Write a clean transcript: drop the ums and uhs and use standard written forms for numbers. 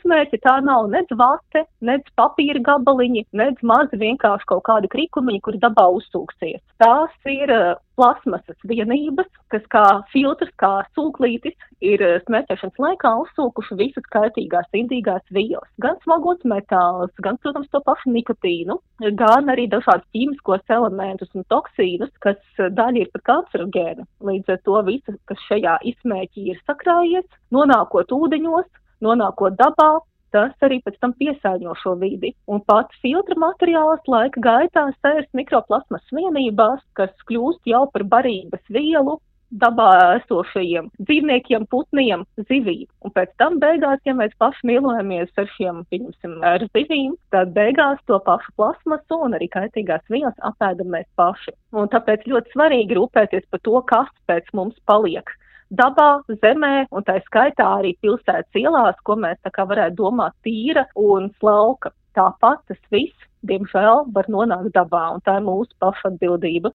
izsmērķi, tā nav nec vate, nec papīra gabaliņi, nec mazi vienkārši kaut kādi krikumiņi, kuri dabā uzsūksies. Tās ir plasmasas vienības, kas kā filtrs, kā sūklītis ir smērķēšanas laikā uzsūkuši visas kaitīgās indīgās vielas. Gan smagos metālus, gan, protams, to pašu nikotīnu, gan arī dažādus ķīmiskos elementus un toksīnus, kas daļa ir pat kancerogēna. Līdz ar to visu, kas šajā izsmērķī ir sakrājies, nonākot ūdeņos, nonākot dabā, tas arī pēc tam piesārņo šo vidi. Un pat filtra materiāls laika gaitā sērst mikroplasmas vienībās, kas kļūst jau par barības vielu dabā esošajiem dzīvniekiem, putniem, zivīm. Un pēc tam beigās, ja mēs paši mīlojamies ar šiem, pieņemsim, ar zivīm, tad beigās to pašu plasmasu un arī kaitīgās vielas apēdam mēs paši. Un tāpēc ļoti svarīgi rūpēties par to, kas pēc mums paliek dabā, zemē, un tā skaitā arī pilsētas ielās, ko mēs tā kā varētu domāt tīra un slauka. Tāpat tas viss, diemžēl, var nonākt dabā, un tā ir mūsu paša atbildība.